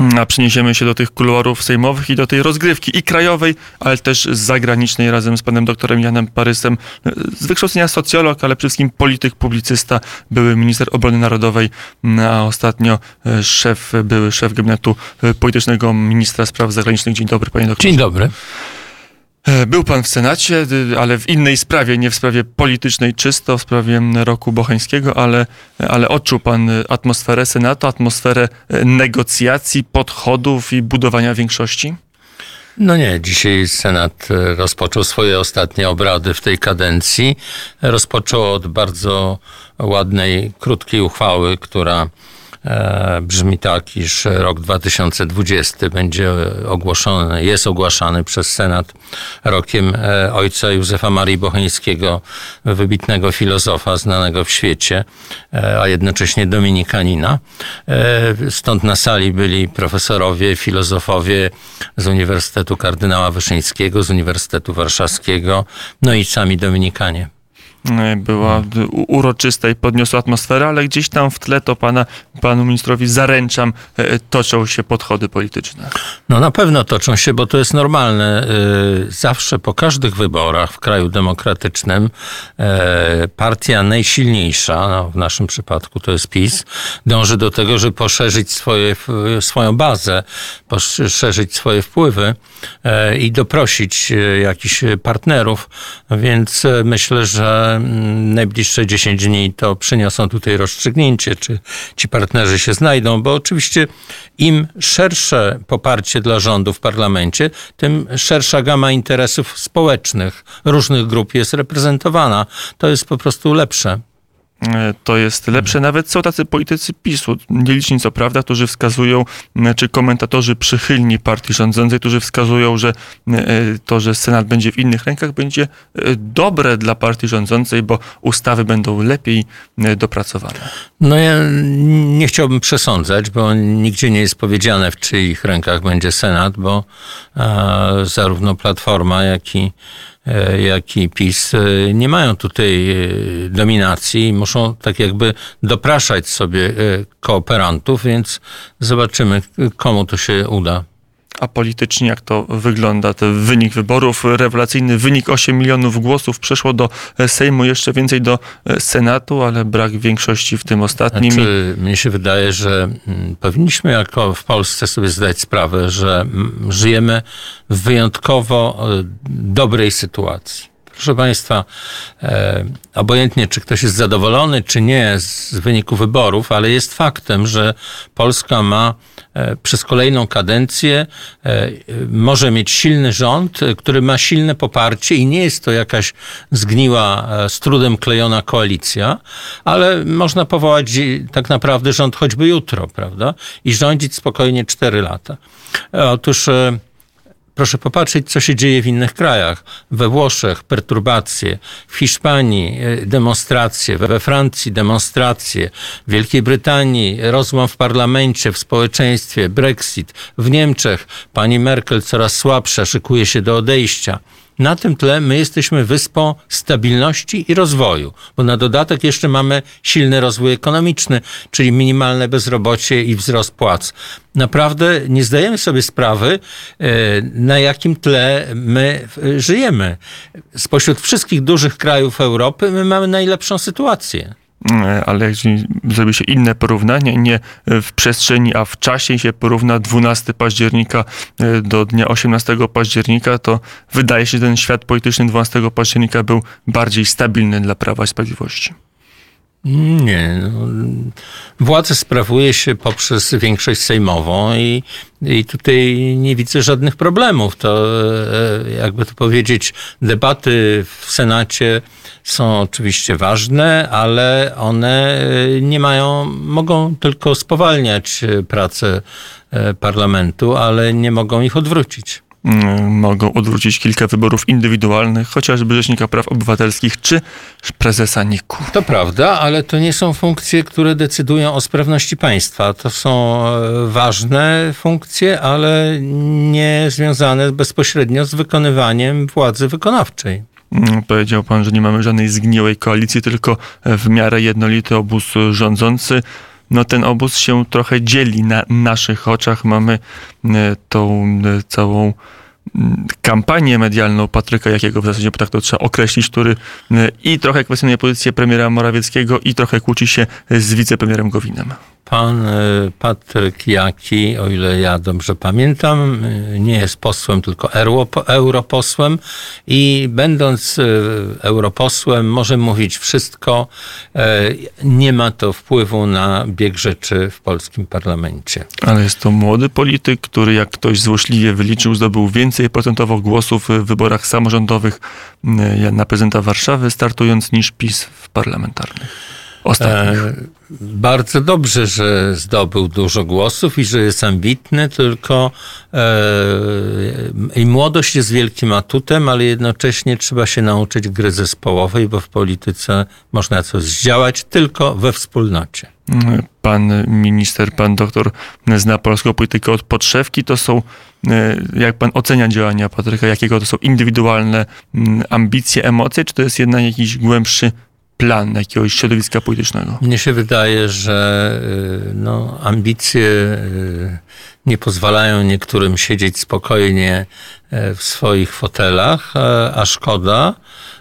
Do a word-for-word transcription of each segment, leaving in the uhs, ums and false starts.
A przeniesiemy się do tych kuluarów sejmowych i do tej rozgrywki i krajowej, ale też zagranicznej razem z panem doktorem Janem Parysem. Z wykształcenia socjolog, ale przede wszystkim polityk, publicysta, były minister obrony narodowej, a ostatnio szef, były szef gabinetu politycznego ministra spraw zagranicznych. Dzień dobry, panie doktorze. Dzień dobry. Był pan w Senacie, ale w innej sprawie, nie w sprawie politycznej czysto, w sprawie roku bocheńskiego, ale, ale odczuł pan atmosferę Senatu, atmosferę negocjacji, podchodów i budowania większości? No nie, dzisiaj Senat rozpoczął swoje ostatnie obrady w tej kadencji. Rozpoczął od bardzo ładnej, krótkiej uchwały, która brzmi tak, iż rok dwa tysiące dwudziesty będzie ogłoszony, jest ogłaszany przez Senat rokiem ojca Józefa Marii Bocheńskiego, wybitnego filozofa znanego w świecie, a jednocześnie dominikanina. Stąd na sali byli profesorowie, filozofowie z Uniwersytetu Kardynała Wyszyńskiego, z Uniwersytetu Warszawskiego, no i sami dominikanie. Była uroczysta i podniosła atmosferę, ale gdzieś tam w tle to pana, panu ministrowi zaręczam, toczą się podchody polityczne. No na pewno toczą się, bo to jest normalne. Zawsze po każdych wyborach w kraju demokratycznym partia najsilniejsza, no w naszym przypadku to jest PiS, dąży do tego, żeby poszerzyć swoje, swoją bazę, poszerzyć swoje wpływy i doprosić jakichś partnerów, więc myślę, że najbliższe dziesięć dni to przyniosą tutaj rozstrzygnięcie, czy ci partnerzy się znajdą, bo oczywiście im szersze poparcie dla rządu w parlamencie, tym szersza gama interesów społecznych różnych grup jest reprezentowana. To jest po prostu lepsze. To jest lepsze. Nawet są tacy politycy PiSu, nieliczni co prawda, którzy wskazują, czy komentatorzy przychylni partii rządzącej, którzy wskazują, że to, że Senat będzie w innych rękach, będzie dobre dla partii rządzącej, bo ustawy będą lepiej dopracowane. No ja nie chciałbym przesądzać, bo nigdzie nie jest powiedziane, w czyich rękach będzie Senat, bo e, zarówno Platforma, jak i jak i PiS nie mają tutaj dominacji i muszą tak jakby dopraszać sobie kooperantów, więc zobaczymy, komu to się uda. A politycznie jak to wygląda? Ten wynik wyborów, rewelacyjny wynik osiem milionów głosów przeszło do Sejmu, jeszcze więcej do Senatu, ale brak większości w tym ostatnim. Znaczy, mnie się wydaje, że powinniśmy jako w Polsce sobie zdać sprawę, że żyjemy w wyjątkowo dobrej sytuacji. Proszę Państwa, e, obojętnie czy ktoś jest zadowolony, czy nie z wyniku wyborów, ale jest faktem, że Polska ma e, przez kolejną kadencję, e, może mieć silny rząd, który ma silne poparcie i nie jest to jakaś zgniła, e, z trudem klejona koalicja, ale można powołać tak naprawdę rząd choćby jutro, prawda? I rządzić spokojnie cztery lata. E, otóż... E, Proszę popatrzeć, co się dzieje w innych krajach. We Włoszech perturbacje, w Hiszpanii demonstracje, we Francji demonstracje, w Wielkiej Brytanii rozłam w parlamencie, w społeczeństwie, Brexit, w Niemczech pani Merkel coraz słabsza, szykuje się do odejścia. Na tym tle my jesteśmy wyspą stabilności i rozwoju, bo na dodatek jeszcze mamy silny rozwój ekonomiczny, czyli minimalne bezrobocie i wzrost płac. Naprawdę nie zdajemy sobie sprawy, na jakim tle my żyjemy. Spośród wszystkich dużych krajów Europy my mamy najlepszą sytuację. Ale jak zrobi się inne porównanie, nie w przestrzeni, a w czasie się porówna dwunastego października do dnia osiemnastego października, to wydaje się, że ten świat polityczny dwunastego października był bardziej stabilny dla Prawa i Sprawiedliwości. Nie. No, władzę sprawuje się poprzez większość sejmową i, i tutaj nie widzę żadnych problemów. To, jakby to powiedzieć, debaty w Senacie są oczywiście ważne, ale one nie mają, mogą tylko spowalniać pracę parlamentu, ale nie mogą ich odwrócić. Mogą odwrócić kilka wyborów indywidualnych, chociażby Rzecznika Praw Obywatelskich czy prezesa N I K u. To prawda, ale to nie są funkcje, które decydują o sprawności państwa. To są ważne funkcje, ale nie związane bezpośrednio z wykonywaniem władzy wykonawczej. Powiedział pan, że nie mamy żadnej zgniłej koalicji, tylko w miarę jednolity obóz rządzący. no ten obóz się trochę dzieli na naszych oczach. Mamy tą całą kampanię medialną Patryka Jakiego, w zasadzie tak to trzeba określić, który i trochę kwestionuje pozycję premiera Morawieckiego i trochę kłóci się z wicepremierem Gowinem. Pan Patryk Jaki, o ile ja dobrze pamiętam, nie jest posłem, tylko europosłem i będąc europosłem może mówić wszystko. Nie ma to wpływu na bieg rzeczy w polskim parlamencie. Ale jest to młody polityk, który jak ktoś złośliwie wyliczył, zdobył więcej procentowo głosów w wyborach samorządowych na prezydenta Warszawy, startując niż PiS w parlamentarnych. Ostatnich. E, bardzo dobrze, że zdobył dużo głosów i że jest ambitny, tylko e, i młodość jest wielkim atutem, ale jednocześnie trzeba się nauczyć gry zespołowej, bo w polityce można coś zdziałać tylko we wspólnocie. Pan minister, pan doktor zna polską politykę od podszewki. To są, jak pan ocenia działania Patryka Jakiego, to są indywidualne ambicje, emocje, czy to jest jednak jakiś głębszy plan jakiegoś środowiska politycznego? Mnie się wydaje, że no, ambicje nie pozwalają niektórym siedzieć spokojnie w swoich fotelach, a szkoda.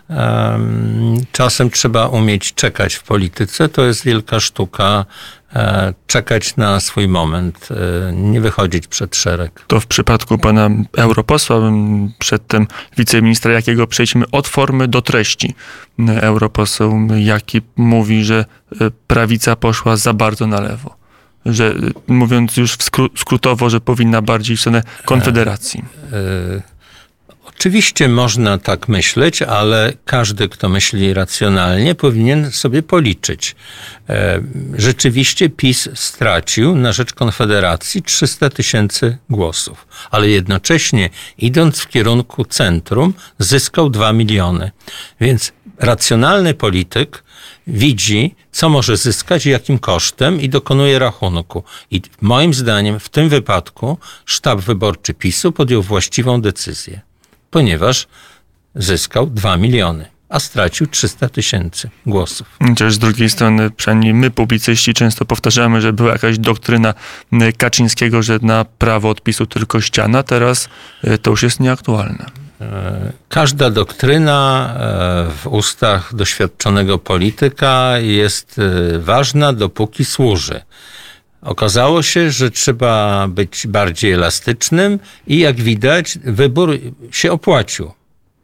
Czasem trzeba umieć czekać w polityce. To jest wielka sztuka. Czekać na swój moment, nie wychodzić przed szereg. To w przypadku pana europosła, przedtem wiceministra Jakiego, przejdźmy od formy do treści. Europoseł Jaki mówi, że prawica poszła za bardzo na lewo. Że mówiąc już skrótowo, że powinna bardziej w stronę Konfederacji. E, e, Oczywiście można tak myśleć, ale każdy, kto myśli racjonalnie, powinien sobie policzyć. Rzeczywiście PiS stracił na rzecz Konfederacji trzysta tysięcy głosów, ale jednocześnie idąc w kierunku centrum zyskał dwa miliony. Więc racjonalny polityk widzi, co może zyskać i jakim kosztem i dokonuje rachunku. I moim zdaniem w tym wypadku sztab wyborczy PiSu podjął właściwą decyzję, ponieważ zyskał dwa miliony, a stracił trzysta tysięcy głosów. Chociaż z drugiej strony, przynajmniej my, publicyści, często powtarzamy, że była jakaś doktryna Kaczyńskiego, że na prawo od PiSu tylko ściana. Teraz to już jest nieaktualne. Każda doktryna w ustach doświadczonego polityka jest ważna, dopóki służy. Okazało się, że trzeba być bardziej elastycznym i jak widać, wybór się opłacił.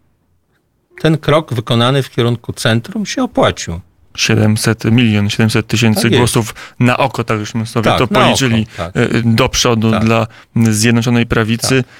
Ten krok wykonany w kierunku centrum się opłacił. siedemset milionów, siedemset tysięcy tak głosów na oko, tak żeśmy sobie tak, to policzyli, oko, tak. do przodu tak. dla Zjednoczonej Prawicy. Tak.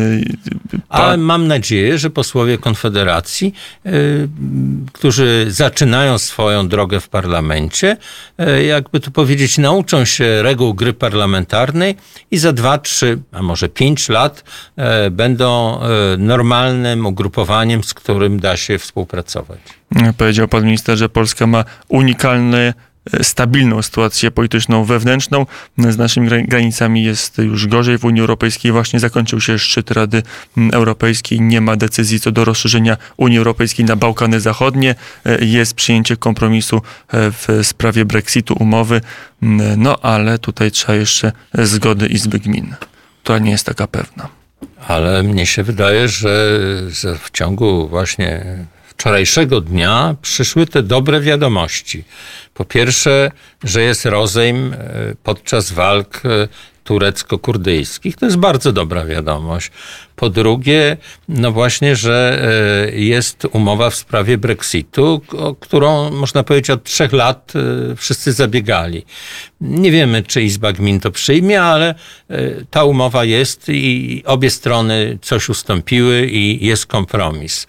Pa... Ale mam nadzieję, że posłowie Konfederacji, yy, którzy zaczynają swoją drogę w parlamencie, yy, jakby to powiedzieć, nauczą się reguł gry parlamentarnej i za dwa, trzy, a może pięć lat yy, będą yy, normalnym ugrupowaniem, z którym da się współpracować. Powiedział pan minister, że Polska ma unikalne, stabilną sytuację polityczną wewnętrzną. Z naszymi granicami jest już gorzej. W Unii Europejskiej właśnie zakończył się szczyt Rady Europejskiej. Nie ma decyzji co do rozszerzenia Unii Europejskiej na Bałkany Zachodnie. Jest przyjęcie kompromisu w sprawie Brexitu, umowy. No ale tutaj trzeba jeszcze zgody Izby Gmin, która nie jest taka pewna. Ale mnie się wydaje, że w ciągu właśnie wczorajszego dnia przyszły te dobre wiadomości. Po pierwsze, że jest rozejm podczas walk turecko-kurdyjskich. To jest bardzo dobra wiadomość. Po drugie, no właśnie, że jest umowa w sprawie Brexitu, o którą można powiedzieć od trzech lat wszyscy zabiegali. Nie wiemy, czy Izba Gmin to przyjmie, ale ta umowa jest i obie strony coś ustąpiły i jest kompromis.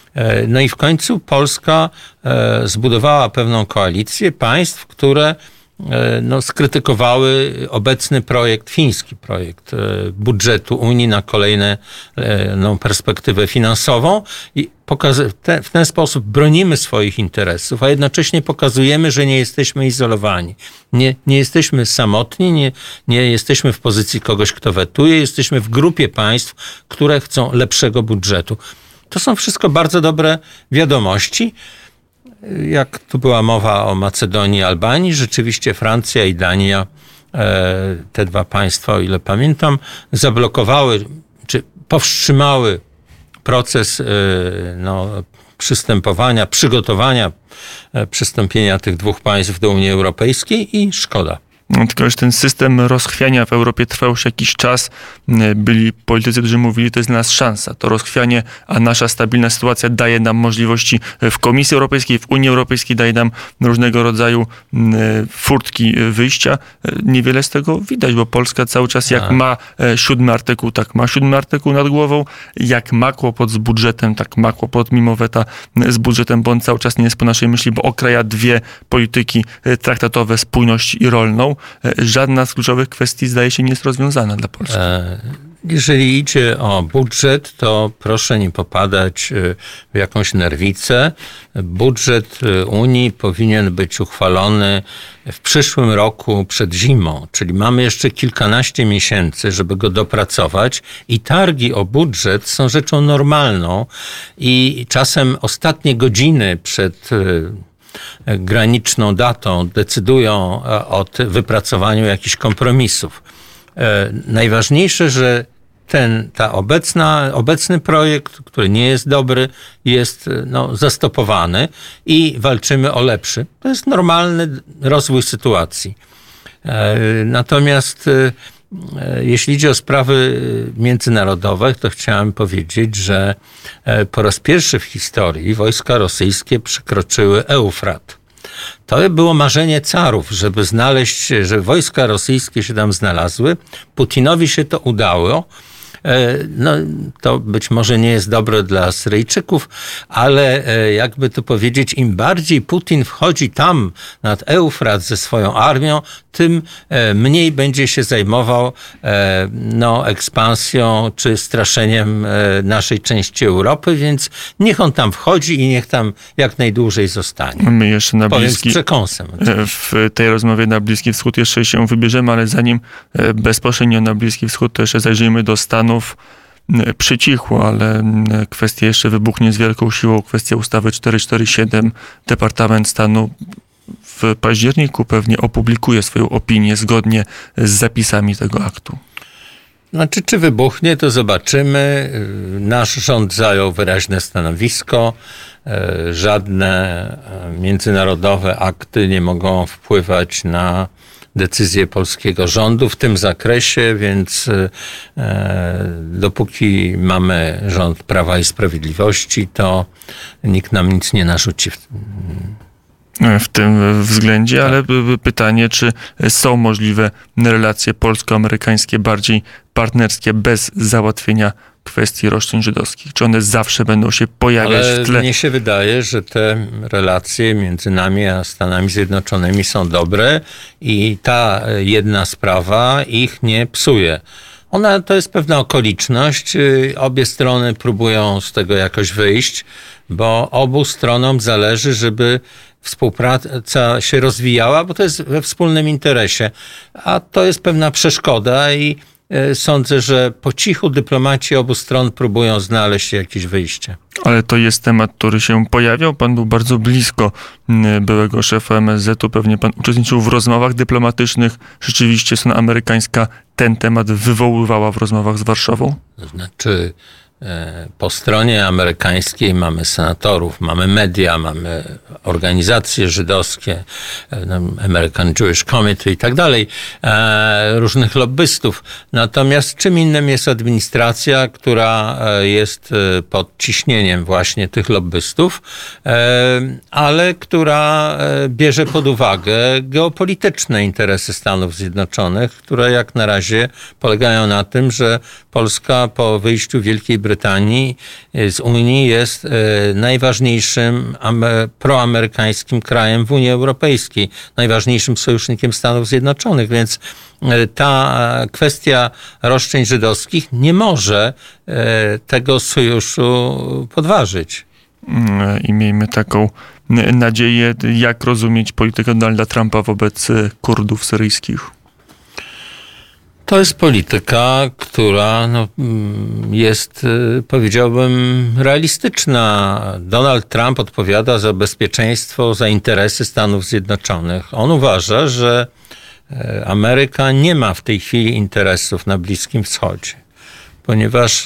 No i w końcu Polska zbudowała pewną koalicję państw, które no, skrytykowały obecny projekt, fiński projekt budżetu Unii na kolejną no, perspektywę finansową i w ten sposób bronimy swoich interesów, a jednocześnie pokazujemy, że nie jesteśmy izolowani. Nie, nie jesteśmy samotni, nie, nie jesteśmy w pozycji kogoś, kto wetuje, jesteśmy w grupie państw, które chcą lepszego budżetu. To są wszystko bardzo dobre wiadomości. jak tu była mowa o Macedonii i Albanii, rzeczywiście Francja i Dania, te dwa państwa, o ile pamiętam, zablokowały czy powstrzymały proces no, przystępowania, przygotowania przystąpienia tych dwóch państw do Unii Europejskiej i szkoda. No, tylko że ten system rozchwiania w Europie trwał już jakiś czas. Byli politycy, którzy mówili, to jest dla nas szansa. To rozchwianie, a nasza stabilna sytuacja daje nam możliwości w Komisji Europejskiej, w Unii Europejskiej, daje nam różnego rodzaju furtki wyjścia. Niewiele z tego widać, bo Polska cały czas jak a. ma siódmy artykuł, tak ma siódmy artykuł nad głową. Jak ma kłopot z budżetem, tak ma kłopot mimo weta z budżetem, bo on cały czas nie jest po naszej myśli, bo okraja dwie polityki traktatowe, spójność i rolną. Żadna z kluczowych kwestii zdaje się nie jest rozwiązana dla Polski. Jeżeli idzie o budżet, to proszę nie popadać w jakąś nerwicę. Budżet Unii powinien być uchwalony w przyszłym roku przed zimą, czyli mamy jeszcze kilkanaście miesięcy, żeby go dopracować i targi o budżet są rzeczą normalną i czasem ostatnie godziny przed graniczną datą decydują o wypracowaniu jakichś kompromisów. Najważniejsze, że ten, ta obecna, obecny projekt, który nie jest dobry, jest no, zastopowany i walczymy o lepszy. To jest normalny rozwój sytuacji. Natomiast jeśli idzie o sprawy międzynarodowe, to chciałem powiedzieć, że po raz pierwszy w historii wojska rosyjskie przekroczyły Eufrat. To było marzenie carów, żeby znaleźć, że wojska rosyjskie się tam znalazły. Putinowi się to udało. No, to być może nie jest dobre dla Syryjczyków, ale jakby to powiedzieć, im bardziej Putin wchodzi tam nad Eufrat ze swoją armią, tym mniej będzie się zajmował no, ekspansją czy straszeniem naszej części Europy, więc niech on tam wchodzi i niech tam jak najdłużej zostanie. My jeszcze na Powiem bliski, z przekąsem. w tej rozmowie na Bliski Wschód jeszcze się wybierzemy, ale zanim bezpośrednio na Bliski Wschód, to jeszcze zajrzyjmy do Stanów. Przycichło, ale kwestia jeszcze wybuchnie z wielką siłą. Kwestia ustawy czterysta czterdzieści siedem. Departament Stanu w październiku pewnie opublikuje swoją opinię zgodnie z zapisami tego aktu. Znaczy, czy wybuchnie, to zobaczymy. Nasz rząd zajął wyraźne stanowisko. Żadne międzynarodowe akty nie mogą wpływać na decyzję polskiego rządu w tym zakresie, więc e, dopóki mamy rząd Prawa i Sprawiedliwości, to nikt nam nic nie narzuci w, w tym względzie, ale pytanie, czy są możliwe relacje polsko-amerykańskie bardziej partnerskie bez załatwienia kwestii roszczeń żydowskich? Czy one zawsze będą się pojawiać Ale w tle? Mnie się wydaje, że te relacje między nami a Stanami Zjednoczonymi są dobre i ta jedna sprawa ich nie psuje. Ona to jest pewna okoliczność. Obie strony próbują z tego jakoś wyjść, bo obu stronom zależy, żeby współpraca się rozwijała, bo to jest we wspólnym interesie. A to jest pewna przeszkoda i sądzę, że po cichu dyplomaci obu stron próbują znaleźć jakieś wyjście. Ale to jest temat, który się pojawiał. Pan był bardzo blisko byłego szefa M S Z u. Pewnie pan uczestniczył w rozmowach dyplomatycznych. Rzeczywiście strona amerykańska ten temat wywoływała w rozmowach z Warszawą? To znaczy, po stronie amerykańskiej mamy senatorów, mamy media, mamy organizacje żydowskie, American Jewish Committee i tak dalej, różnych lobbystów. Natomiast czym innym jest administracja, która jest pod ciśnieniem właśnie tych lobbystów, ale która bierze pod uwagę geopolityczne interesy Stanów Zjednoczonych, które jak na razie polegają na tym, że Polska po wyjściu Wielkiej Brytanii z Unii jest najważniejszym proamerykańskim krajem w Unii Europejskiej, najważniejszym sojusznikiem Stanów Zjednoczonych, więc ta kwestia roszczeń żydowskich nie może tego sojuszu podważyć. I miejmy taką nadzieję. Jak rozumieć politykę Donalda Trumpa wobec Kurdów syryjskich? to jest polityka, która no, jest, powiedziałbym, realistyczna. Donald Trump odpowiada za bezpieczeństwo, za interesy Stanów Zjednoczonych. On uważa, że Ameryka nie ma w tej chwili interesów na Bliskim Wschodzie, ponieważ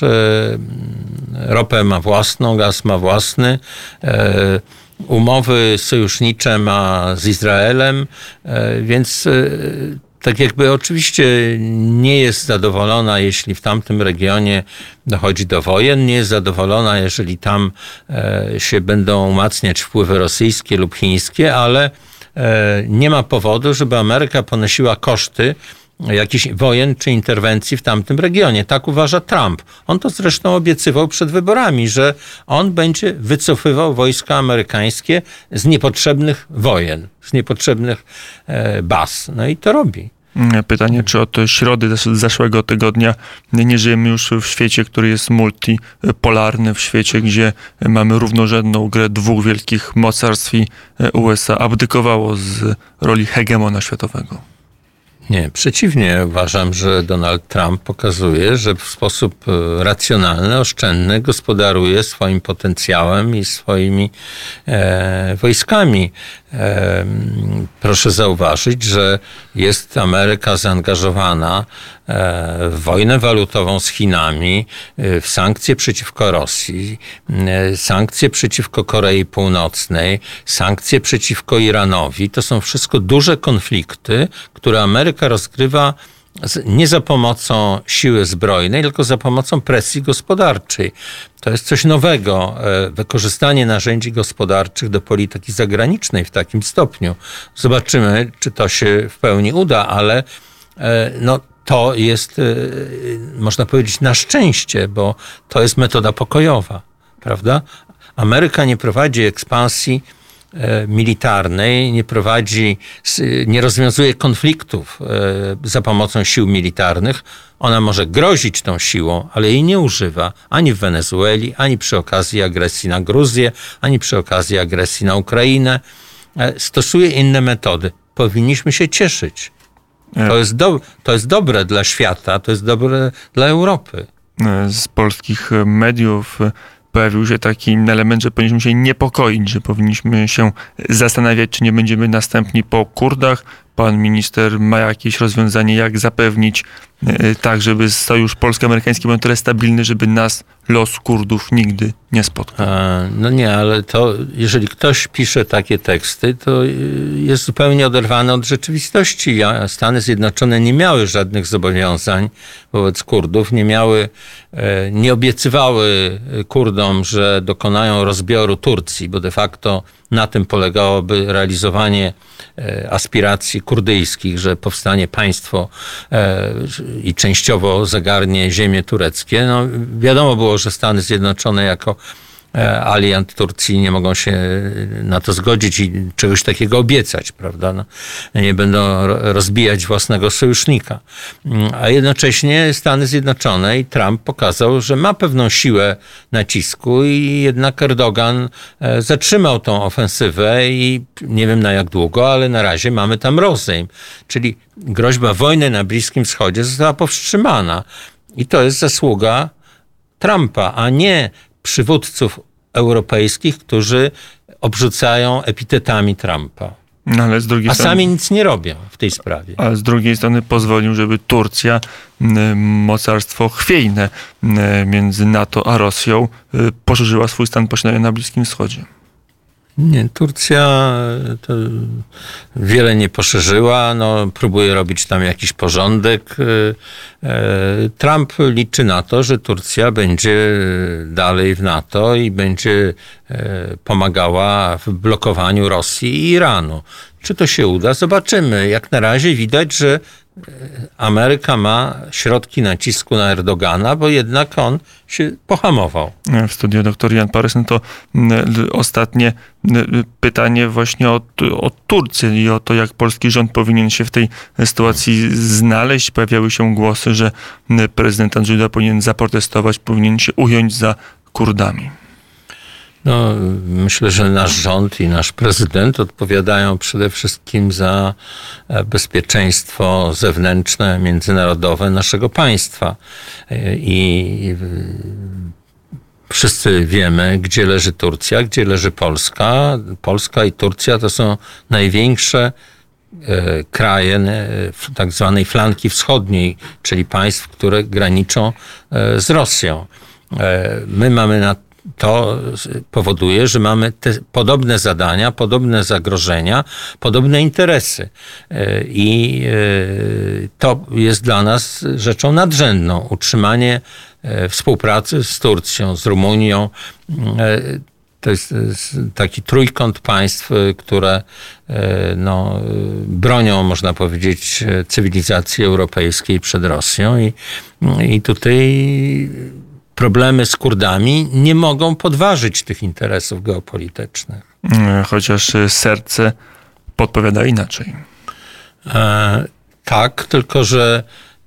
ropę ma własną, gaz ma własny, umowy sojusznicze ma z Izraelem, więc tak jakby oczywiście nie jest zadowolona, jeśli w tamtym regionie dochodzi do wojen, nie jest zadowolona, jeżeli tam się będą umacniać wpływy rosyjskie lub chińskie, ale nie ma powodu, żeby Ameryka ponosiła koszty jakichś wojen czy interwencji w tamtym regionie. Tak uważa Trump. On to zresztą obiecywał przed wyborami, że on będzie wycofywał wojska amerykańskie z niepotrzebnych wojen, z niepotrzebnych baz. No i to robi. Pytanie, czy od środy z zeszłego tygodnia nie żyjemy już w świecie, który jest multipolarny, w świecie, gdzie mamy równorzędną grę dwóch wielkich mocarstw i U S A abdykowało z roli hegemona światowego? Nie, przeciwnie. Uważam, że Donald Trump pokazuje, że w sposób racjonalny, oszczędny gospodaruje swoim potencjałem i swoimi e, wojskami. E, proszę zauważyć, że jest Ameryka zaangażowana e, w wojnę walutową z Chinami, e, w sankcje przeciwko Rosji, e, sankcje przeciwko Korei Północnej, sankcje przeciwko Iranowi. To są wszystko duże konflikty, które Ameryka rozgrywa nie za pomocą siły zbrojnej, tylko za pomocą presji gospodarczej. To jest coś nowego. Wykorzystanie narzędzi gospodarczych do polityki zagranicznej w takim stopniu. Zobaczymy, czy to się w pełni uda, ale no, to jest, można powiedzieć, na szczęście, bo to jest metoda pokojowa, prawda? Ameryka nie prowadzi ekspansji militarnej, nie prowadzi, nie rozwiązuje konfliktów za pomocą sił militarnych. Ona może grozić tą siłą, ale jej nie używa ani w Wenezueli, ani przy okazji agresji na Gruzję, ani przy okazji agresji na Ukrainę. Stosuje inne metody. Powinniśmy się cieszyć. To jest, do, to jest dobre dla świata, to jest dobre dla Europy. Z polskich mediów pojawił się taki element, że powinniśmy się niepokoić, że powinniśmy się zastanawiać, czy nie będziemy następni po Kurdach. Pan minister ma jakieś rozwiązanie, jak zapewnić tak, żeby sojusz polsko-amerykański był na tyle stabilny, żeby nas los Kurdów nigdy nie spotkał. No nie, ale to jeżeli ktoś pisze takie teksty, to jest zupełnie oderwany od rzeczywistości. Stany Zjednoczone nie miały żadnych zobowiązań wobec Kurdów, nie miały, nie obiecywały Kurdom, że dokonają rozbioru Turcji, bo de facto na tym polegałoby realizowanie aspiracji kurdyjskich, że powstanie państwo i częściowo zagarnie ziemie tureckie. No, wiadomo było, że Stany Zjednoczone jako aliant Turcji nie mogą się na to zgodzić i czegoś takiego obiecać, prawda? No, nie będą rozbijać własnego sojusznika. A jednocześnie Stany Zjednoczone i Trump pokazał, że ma pewną siłę nacisku i jednak Erdogan zatrzymał tą ofensywę i nie wiem na jak długo, ale na razie mamy tam rozejm. Czyli groźba wojny na Bliskim Wschodzie została powstrzymana. I to jest zasługa Trumpa, a nie przywódców europejskich, którzy obrzucają epitetami Trumpa. No, ale z drugiej a strony, sami nic nie robią w tej sprawie. A z drugiej strony pozwolił, żeby Turcja, mocarstwo chwiejne między NATO a Rosją, poszerzyła swój stan posiadania na Bliskim Wschodzie. Nie, Turcja to wiele nie poszerzyła, no, próbuje robić tam jakiś porządek. Trump liczy na to, że Turcja będzie dalej w NATO i będzie pomagała w blokowaniu Rosji i Iranu. Czy to się uda? Zobaczymy. Jak na razie widać, że Ameryka ma środki nacisku na Erdogana, bo jednak on się pohamował. W studiu dr Jan Parysen to ostatnie pytanie właśnie o, o Turcję i o to, jak polski rząd powinien się w tej sytuacji znaleźć. Pojawiały się głosy, że prezydent Andrzej Duda powinien zaprotestować, powinien się ująć za Kurdami. No, myślę, że nasz rząd i nasz prezydent odpowiadają przede wszystkim za bezpieczeństwo zewnętrzne, międzynarodowe naszego państwa. I wszyscy wiemy, gdzie leży Turcja, gdzie leży Polska. Polska i Turcja to są największe kraje tak zwanej flanki wschodniej, czyli państw, które graniczą z Rosją. My mamy na To powoduje, że mamy te podobne zadania, podobne zagrożenia, podobne interesy. I to jest dla nas rzeczą nadrzędną. Utrzymanie współpracy z Turcją, z Rumunią. To jest taki trójkąt państw, które no, bronią, można powiedzieć, cywilizacji europejskiej przed Rosją. I, i tutaj problemy z Kurdami nie mogą podważyć tych interesów geopolitycznych. Chociaż serce podpowiada inaczej. E, tak, tylko że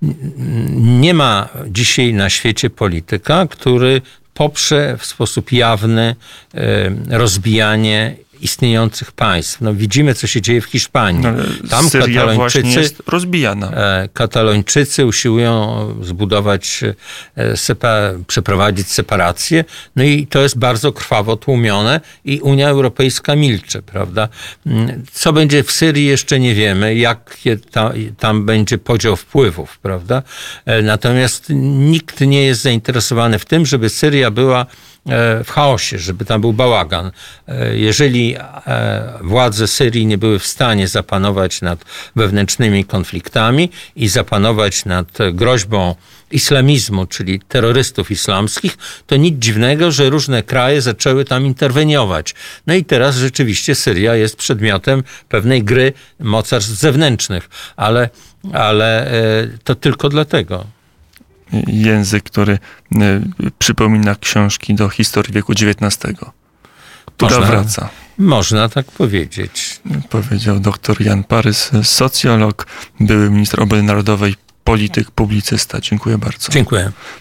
nie ma dzisiaj na świecie polityka, który poprze w sposób jawny e, rozbijanie istniejących państw. No, widzimy, co się dzieje w Hiszpanii. No, Tam Syria Katalończycy, właśnie jest rozbijana. Katalończycy usiłują zbudować, sepa, przeprowadzić separację. No i to jest bardzo krwawo tłumione i Unia Europejska milczy, prawda? Co będzie w Syrii, jeszcze nie wiemy, jak ta, tam będzie podział wpływów, prawda? Natomiast nikt nie jest zainteresowany w tym, żeby Syria była w chaosie, żeby tam był bałagan. Jeżeli władze Syrii nie były w stanie zapanować nad wewnętrznymi konfliktami i zapanować nad groźbą islamizmu, czyli terrorystów islamskich, to nic dziwnego, że różne kraje zaczęły tam interweniować. No i teraz rzeczywiście Syria jest przedmiotem pewnej gry mocarstw zewnętrznych, ale, ale to tylko dlatego. Język, który przypomina książki do historii wieku dziewiętnastego, która można, wraca. Można tak powiedzieć. Powiedział dr Jan Parys, socjolog, były minister obrony narodowej, polityk, publicysta. Dziękuję bardzo. Dziękuję.